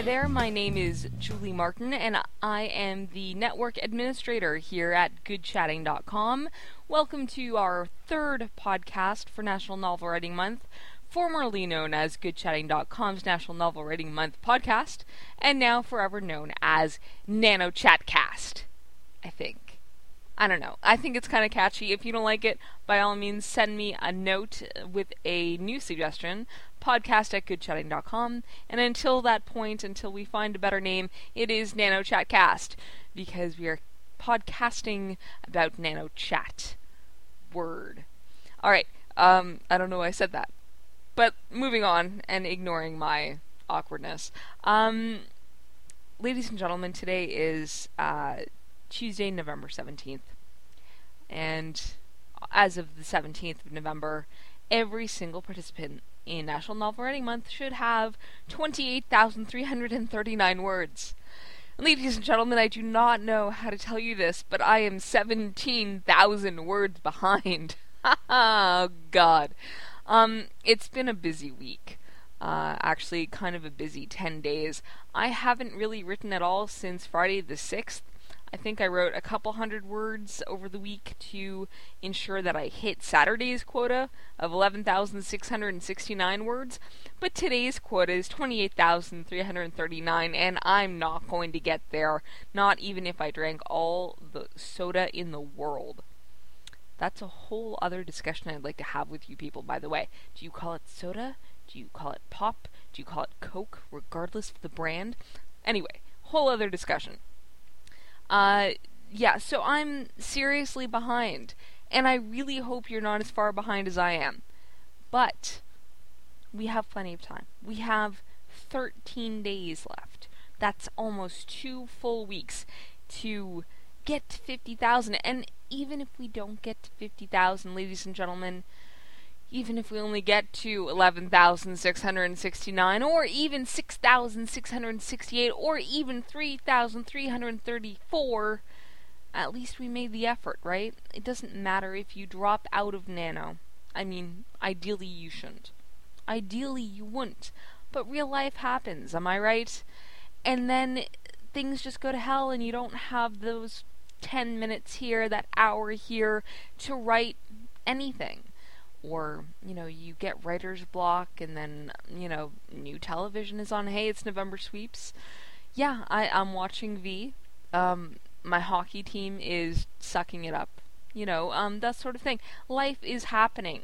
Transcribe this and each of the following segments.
there, my name is Julie Martin, and I am the network administrator here at goodchatting.com. Welcome to our third podcast for National Novel Writing Month, formerly known as goodchatting.com's National Novel Writing Month podcast, and now forever known as NanoChatcast, I think. I don't know. I think it's kind of catchy. If you don't like it, by all means, send me a note with a new suggestion, podcast@goodchatting.com. And until that point, until we find a better name, it is NanoChatcast, because we are podcasting about NanoChat. Word. Alright, I don't know why I said that. But moving on, and ignoring my awkwardness. Ladies and gentlemen, today is Tuesday, November 17th. And as of the 17th of November, every single participant in National Novel Writing Month should have 28,339 words. Ladies and gentlemen, I do not know how to tell you this, but I am 17,000 words behind. Oh, God. It's been a busy week. Actually, kind of a busy 10 days. I haven't really written at all since Friday the 6th. I think I wrote a couple hundred words over the week to ensure that I hit Saturday's quota of 11,669 words, but today's quota is 28,339, and I'm not going to get there, not even if I drank all the soda in the world. That's a whole other discussion I'd like to have with you people, by the way. Do you call it soda? Do you call it pop? Do you call it Coke, regardless of the brand? Anyway, whole other discussion. So I'm seriously behind, and I really hope you're not as far behind as I am. But we have plenty of time. We have 13 days left. That's almost 2 full weeks to get to 50,000. And even if we don't get to 50,000, ladies and gentlemen, even if we only get to 11,669, or even 6,668, or even 3,334, at least we made the effort, right? It doesn't matter if you drop out of Nano. I mean, ideally you shouldn't. Ideally you wouldn't. But real life happens, am I right? And then things just go to hell and you don't have those 10 minutes here, that hour here, to write anything. Or, you get writer's block, and then, new television is on. Hey, it's November Sweeps. Yeah, I'm watching V. My hockey team is sucking it up. That sort of thing. Life is happening.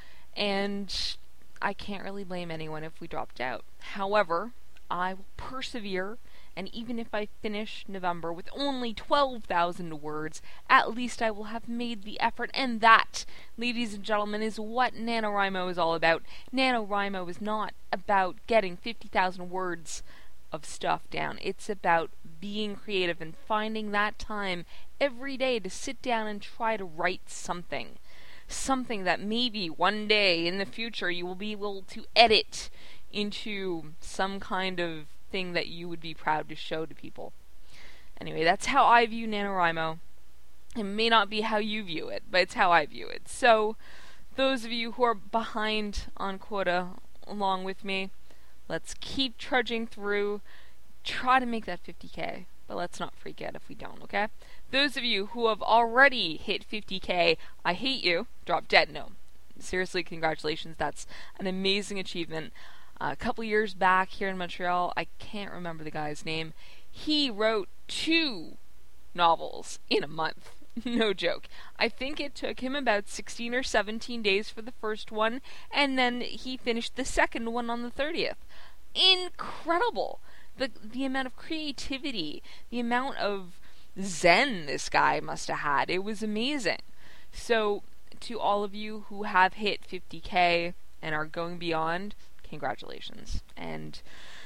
And I can't really blame anyone if we dropped out. However, I will persevere, and even if I finish November with only 12,000 words, at least I will have made the effort, and that, ladies and gentlemen, is what NaNoWriMo is all about. NaNoWriMo is not about getting 50,000 words of stuff down. It's about being creative and finding that time every day to sit down and try to write something. Something that maybe one day in the future you will be able to edit into some kind of thing that you would be proud to show to people. Anyway, that's how I view NaNoWriMo. It may not be how you view it, but it's how I view it. So, those of you who are behind on quota along with me, let's keep trudging through, try to make that 50k, but let's not freak out if we don't, okay? Those of you who have already hit 50k, I hate you, drop dead. No, seriously, congratulations, that's an amazing achievement. A couple years back here in Montreal, I can't remember the guy's name, he wrote 2 novels in a month. No joke. I think it took him about 16 or 17 days for the first one, and then he finished the second one on the 30th. Incredible! The amount of creativity, the amount of zen this guy must have had. It was amazing. So, to all of you who have hit 50k and are going beyond, congratulations. And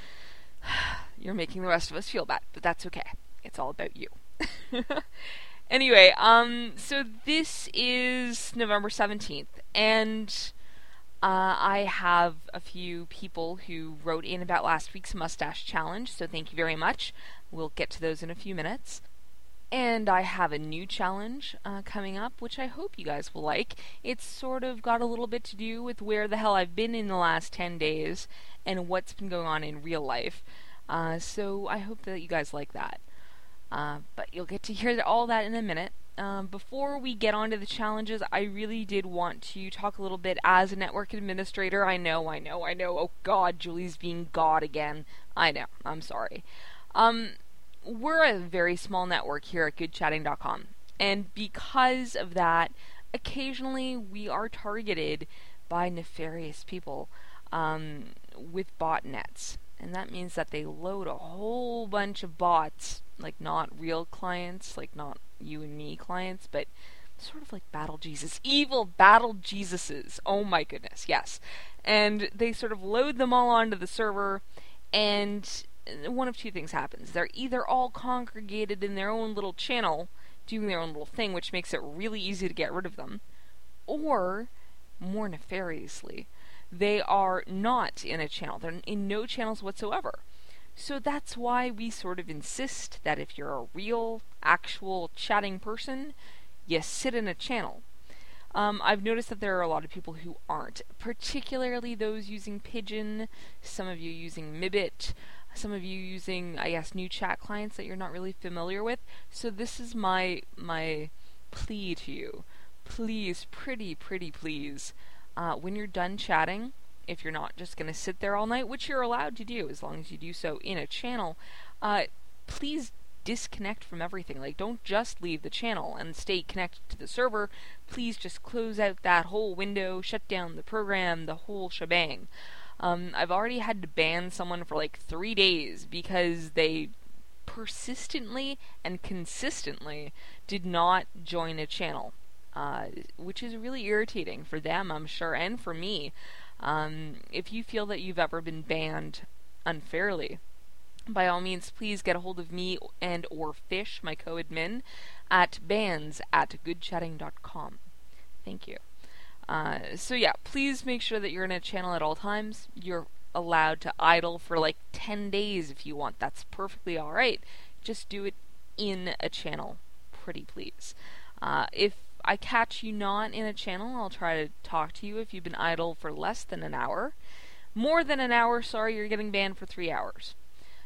you're making the rest of us feel bad, but that's okay. It's all about you. Anyway, so this is November 17th, and I have a few people who wrote in about last week's Mustache Challenge, so thank you very much. We'll get to those in a few minutes. And I have a new challenge coming up, which I hope you guys will like. It's sort of got a little bit to do with where the hell I've been in the last 10 days and what's been going on in real life. So I hope that you guys like that. But you'll get to hear all that in a minute. Before we get on to the challenges, I really did want to talk a little bit as a network administrator. I know. Oh God, Julie's being God again. I know. I'm sorry. We're a very small network here at goodchatting.com. And because of that, occasionally we are targeted by nefarious people with botnets. And that means that they load a whole bunch of bots, like not real clients, like not you and me clients, but sort of like Battle Jesus. Evil Battle Jesuses. Oh my goodness, yes. And they sort of load them all onto the server, and one of two things happens. They're either all congregated in their own little channel, doing their own little thing, which makes it really easy to get rid of them, or, more nefariously, they are not in a channel. They're in no channels whatsoever. So that's why we sort of insist that if you're a real, actual chatting person, you sit in a channel. I've noticed that there are a lot of people who aren't, particularly those using Pigeon, some of you using Mibit, some of you using, I guess, new chat clients that you're not really familiar with. So this is my plea to you. Please, pretty please, when you're done chatting, if you're not just going to sit there all night, which you're allowed to do as long as you do so in a channel, please disconnect from everything. Like, don't just leave the channel and stay connected to the server. Please just close out that whole window, shut down the program, the whole shebang. I've already had to ban someone for like 3 days because they persistently and consistently did not join a channel, which is really irritating for them, I'm sure, and for me. If you feel that you've ever been banned unfairly, by all means, please get a hold of me and or Fish, my co-admin, at bans@goodchatting.com. Thank you. So yeah, please make sure that you're in a channel at all times. You're allowed to idle for like 10 days if you want. That's perfectly alright. Just do it in a channel. Pretty please. If I catch you not in a channel, I'll try to talk to you if you've been idle for less than an hour. More than an hour, sorry, you're getting banned for 3 hours.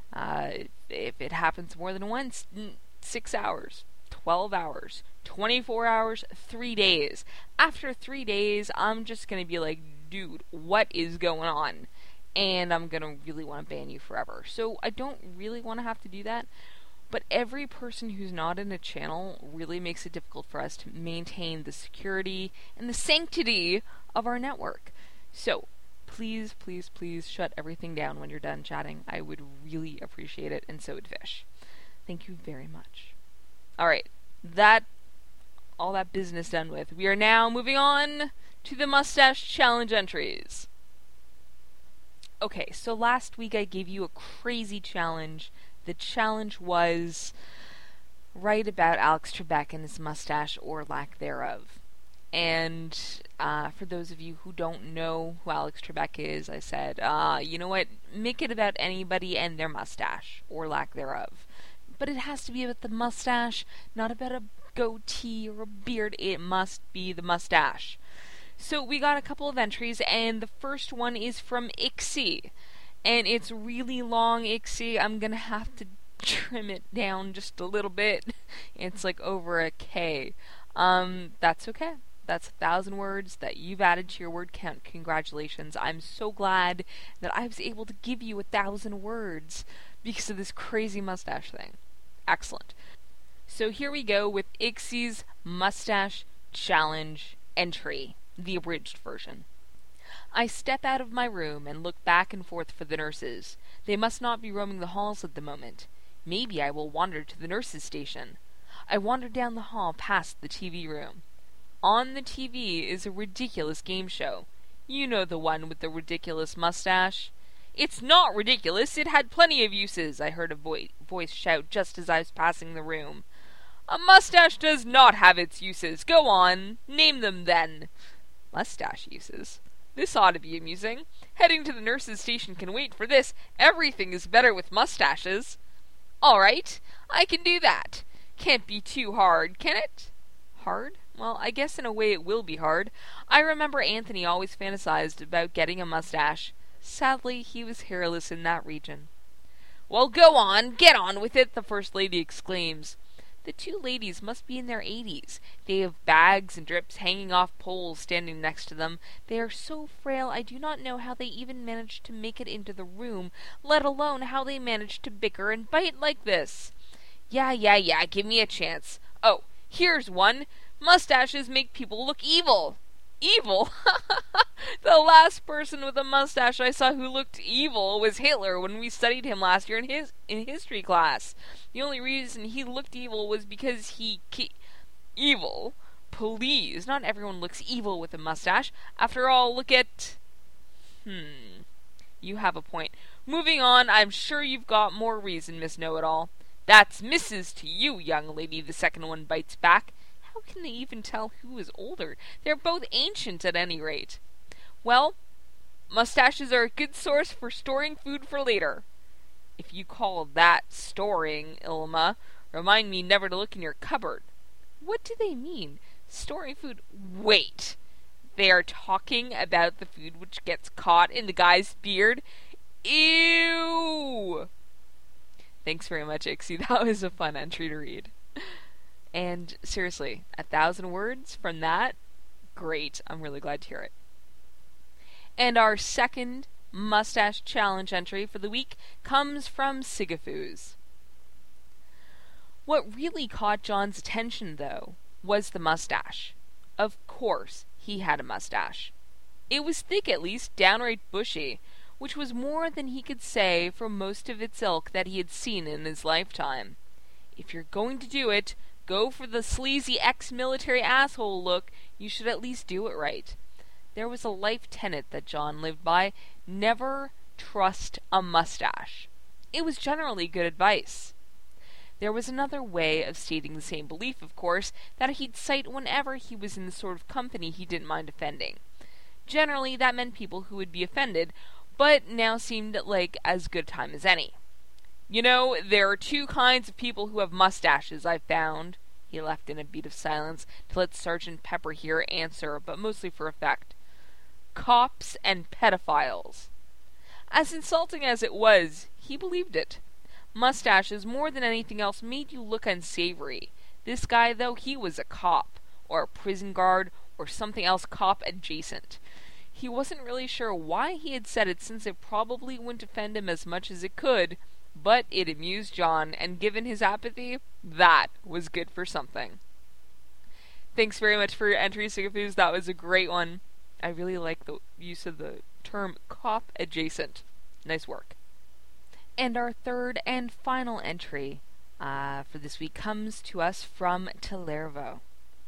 If it happens more than once, 6 hours, 12 hours, 24 hours, 3 days. After 3 days, I'm just gonna be like, dude, what is going on? And I'm gonna really want to ban you forever. So I don't really want to have to do that. But every person who's not in a channel really makes it difficult for us to maintain the security and the sanctity of our network. So, please shut everything down when you're done chatting. I would really appreciate it, and so would Fish. Thank you very much. Alright, all that business done with. We are now moving on to the Mustache Challenge entries. Okay, so last week I gave you a crazy challenge. The challenge was write about Alex Trebek and his mustache or lack thereof. And for those of you who don't know who Alex Trebek is, I said, you know what, make it about anybody and their mustache or lack thereof. But it has to be about the mustache, not about a goatee or a beard. It must be the mustache. So we got a couple of entries, and the first one is from Ixie. And it's really long, Ixie. I'm gonna have to trim it down just a little bit. It's like over a K. That's okay. That's 1,000 words that you've added to your word count. Congratulations. I'm so glad that I was able to give you 1,000 words because of this crazy mustache thing. Excellent. So here we go with Ixie's Mustache Challenge entry, the abridged version. I step out of my room and look back and forth for the nurses. They must not be roaming the halls at the moment. Maybe I will wander to the nurses' station. I wander down the hall past the TV room. On the TV is a ridiculous game show. You know the one with the ridiculous mustache. It's not ridiculous, it had plenty of uses, I heard a voice shout just as I was passing the room. A mustache does not have its uses. Go on, name them then. Mustache uses. This ought to be amusing. Heading to the nurse's station can wait for this. Everything is better with mustaches. All right, I can do that. Can't be too hard, can it? Hard? Well, I guess in a way it will be hard. I remember Anthony always fantasized about getting a mustache. Sadly, he was hairless in that region. Well, go on, get on with it, the First Lady exclaims. The two ladies must be in their 80s. They have bags and drips hanging off poles standing next to them. They are so frail I do not know how they even managed to make it into the room, let alone how they managed to bicker and bite like this. Yeah, give me a chance. Oh, here's one. Mustaches make people look evil. Evil? The last person with a mustache I saw who looked evil was Hitler when we studied him last year in history class. The only reason he looked evil was because evil? Please, not everyone looks evil with a mustache. After all, look at... You have a point. Moving on, I'm sure you've got more reason, Miss Know-It-All. That's Mrs. to you, young lady, the second one bites back. How can they even tell who is older? They're both ancient at any rate. Well, mustaches are a good source for storing food for later. If you call that storing, Ilma, remind me never to look in your cupboard. What do they mean? Storing food? Wait. They are talking about the food which gets caught in the guy's beard? Ew! Thanks very much, Ixie. That was a fun entry to read. And seriously, 1,000 words from that? Great. I'm really glad to hear it. And our second mustache challenge entry for the week comes from Sigafooz. What really caught John's attention, though, was the mustache. Of course, he had a mustache. It was thick, at least, downright bushy, which was more than he could say for most of its ilk that he had seen in his lifetime. If you're going to do it, go for the sleazy ex-military asshole look, you should at least do it right. There was a life tenet that John lived by: never trust a mustache. It was generally good advice. There was another way of stating the same belief, of course, that he'd cite whenever he was in the sort of company he didn't mind offending. Generally, that meant people who would be offended, but now seemed like as good a time as any. You know, there are two kinds of people who have mustaches, I've found. He left in a beat of silence to let Sergeant Pepper here answer, but mostly for effect. Cops and pedophiles. As insulting as it was, he believed it. Mustaches, more than anything else, made you look unsavory. This guy, though, he was a cop, or a prison guard, or something else cop-adjacent. He wasn't really sure why he had said it, since it probably wouldn't offend him as much as it could, but it amused John, and given his apathy, that was good for something. Thanks very much for your entry, Sigafooz. That was a great one. I really like the use of the term cop-adjacent. Nice work. And our third and final entry for this week comes to us from Talervo.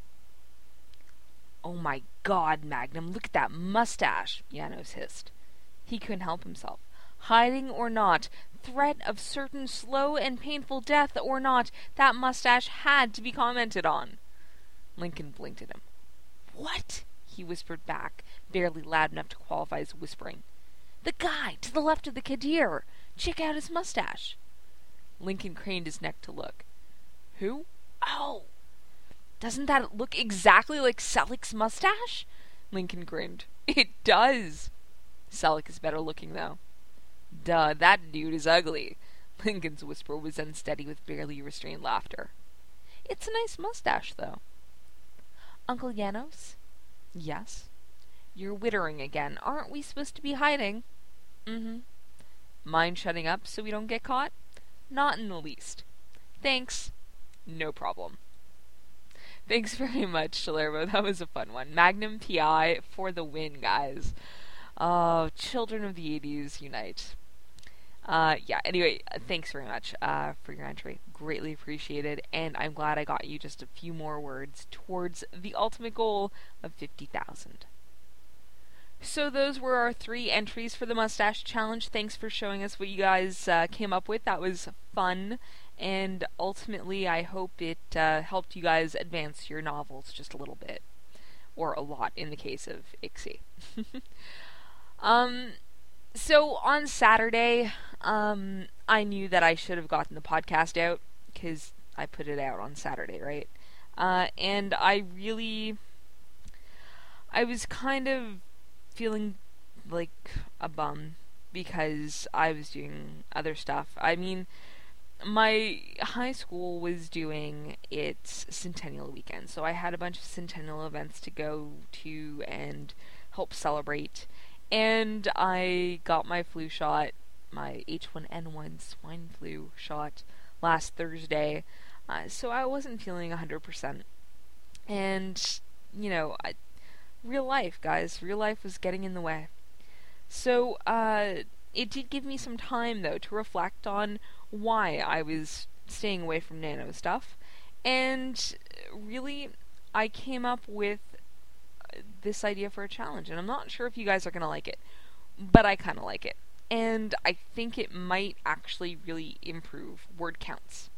Oh my God, Magnum, look at that mustache, Janos hissed. He couldn't help himself. Hiding or not, threat of certain slow and painful death or not, that mustache had to be commented on. Lincoln blinked at him. What? He whispered back, barely loud enough to qualify as whispering. The guy to the left of the Kadir. Check out his mustache. Lincoln craned his neck to look. Who? Oh! Doesn't that look exactly like Selleck's mustache? Lincoln grinned. It does. Selleck is better looking, though. Duh, that dude is ugly. Lincoln's whisper was unsteady with barely restrained laughter. It's a nice mustache, though. Uncle Janos? Yes? You're wittering again. Aren't we supposed to be hiding? Mm-hmm. Mind shutting up so we don't get caught? Not in the least. Thanks. No problem. Thanks very much, Talervo. That was a fun one. Magnum P.I. for the win, guys. Oh, children of the 80s, unite. Anyway, thanks very much for your entry. Greatly appreciated, and I'm glad I got you just a few more words towards the ultimate goal of 50,000. So those were our 3 entries for the Mustache Challenge. Thanks for showing us what you guys came up with. That was fun, and ultimately I hope it helped you guys advance your novels just a little bit. Or a lot in the case of Ixie. So on Saturday, I knew that I should have gotten the podcast out, because I put it out on Saturday, right? And I was kind of feeling like a bum, because I was doing other stuff. I mean, my high school was doing its centennial weekend, so I had a bunch of centennial events to go to and help celebrate. And I got my flu shot, my H1N1 swine flu shot, last Thursday, so I wasn't feeling 100%. And, real life, guys, real life was getting in the way. So, it did give me some time, though, to reflect on why I was staying away from nano stuff. And really, I came up with this idea for a challenge. And I'm not sure if you guys are going to like it, but I kind of like it. And I think it might actually really improve word counts.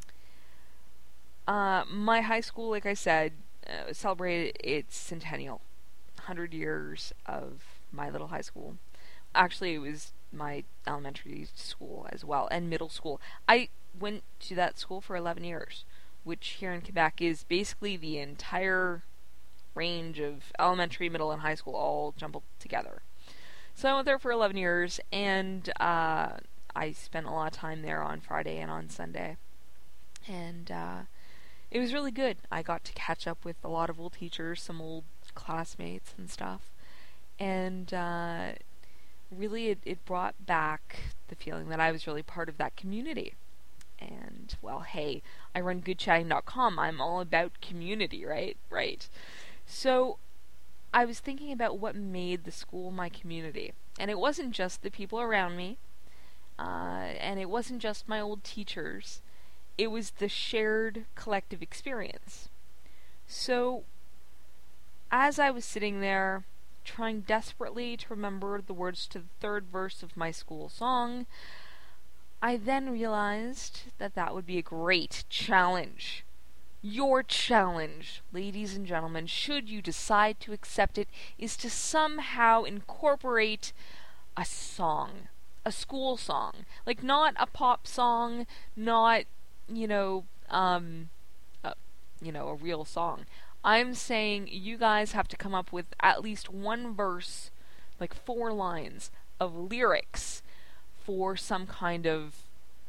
My high school, like I said, celebrated its centennial. 100 years of my little high school. Actually, it was my elementary school as well, and middle school. I went to that school for 11 years, which here in Quebec is basically the entire range of elementary, middle, and high school all jumbled together. So I went there for 11 years, and I spent a lot of time there on Friday and on Sunday. And it was really good. I got to catch up with a lot of old teachers, some old classmates and stuff. And really it brought back the feeling that I was really part of that community. And, well, hey, I run goodchatting.com. I'm all about community, right? Right. So I was thinking about what made the school my community. And it wasn't just the people around me. And it wasn't just my old teachers. It was the shared collective experience. So, as I was sitting there, trying desperately to remember the words to the third verse of my school song, I then realized that that would be a great challenge. Your challenge, ladies and gentlemen, should you decide to accept it, is to somehow incorporate a song. A school song. Like, not a pop song, not, a real song. I'm saying you guys have to come up with at least one verse, like 4 lines, of lyrics for some kind of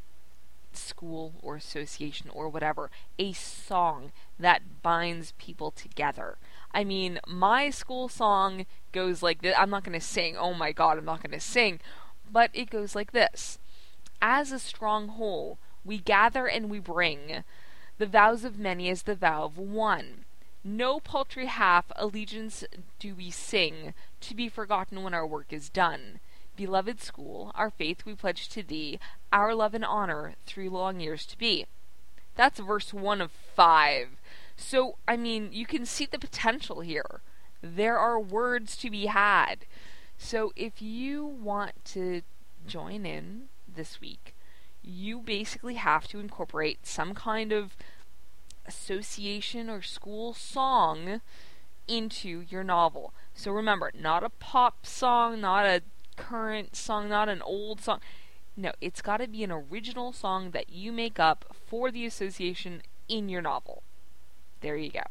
school or association or whatever. A song that binds people together. I mean, my school song goes like this. I'm not going to sing. Oh my god, I'm not going to sing. But it goes like this. As a strong whole, we gather and we bring the vows of many as the vow of one. No paltry half allegiance do we sing, to be forgotten when our work is done. Beloved school, our faith we pledge to thee, our love and honor 3 long years to be. That's verse 1 of 5. So, I mean, you can see the potential here. There are words to be had. So if you want to join in this week, you basically have to incorporate some kind of association or school song into your novel. So remember, not a pop song, not a current song, not an old song. No, it's got to be an original song that you make up for the association in your novel. There you go.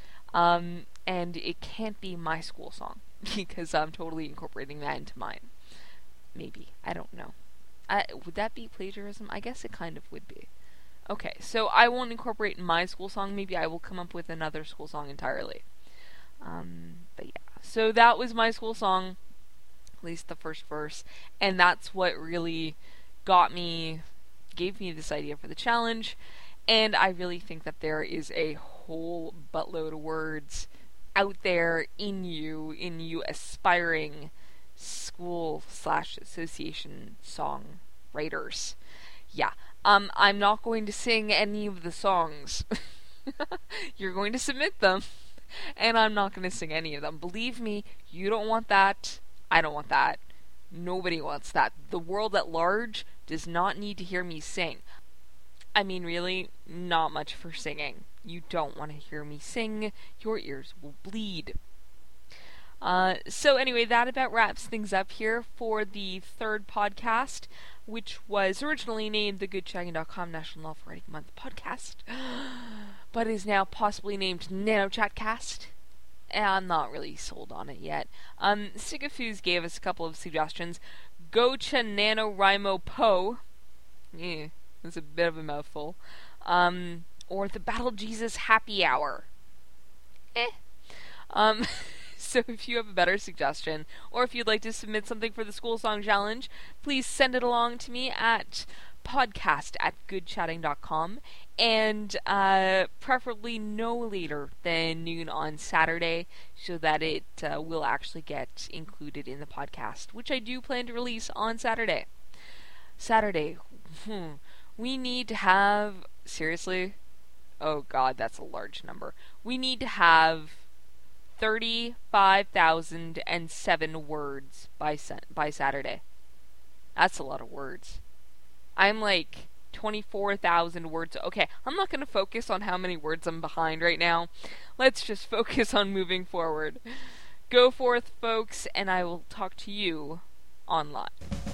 And it can't be my school song, because I'm totally incorporating that into mine. Maybe. I don't know. Would that be plagiarism? I guess it kind of would be. Okay, so I won't incorporate my school song. Maybe I will come up with another school song entirely. But yeah. So that was my school song, at least the first verse. And that's what really gave me this idea for the challenge. And I really think that there is a whole buttload of words out there in you aspiring school/association song writers. Yeah. I'm not going to sing any of the songs. You're going to submit them, and I'm not going to sing any of them. Believe me, you don't want that. I don't want that. Nobody wants that. The world at large does not need to hear me sing. I mean, really, not much for singing. You don't want to hear me sing. Your ears will bleed. So anyway, that about wraps things up here for the third podcast, which was originally named the GoodChatting.com National Novel Writing Month podcast, but is now possibly named NanoChatcast. And I'm not really sold on it yet. Sigafoos gave us a couple of suggestions. Gocha NaNoWriMo Po. Yeah, that's a bit of a mouthful. Or the Battle Jesus Happy Hour. So if you have a better suggestion, or if you'd like to submit something for the School Song Challenge, please send it along to me at podcast@goodchatting.com, and preferably no later than noon on Saturday, so that it will actually get included in the podcast, which I do plan to release on Saturday. We need to have, seriously? Oh god, that's a large number. We need to have 35,007 words by Saturday. That's a lot of words. I'm like 24,000 words. Okay, I'm not going to focus on how many words I'm behind right now. Let's just focus on moving forward. Go forth, folks, and I will talk to you online.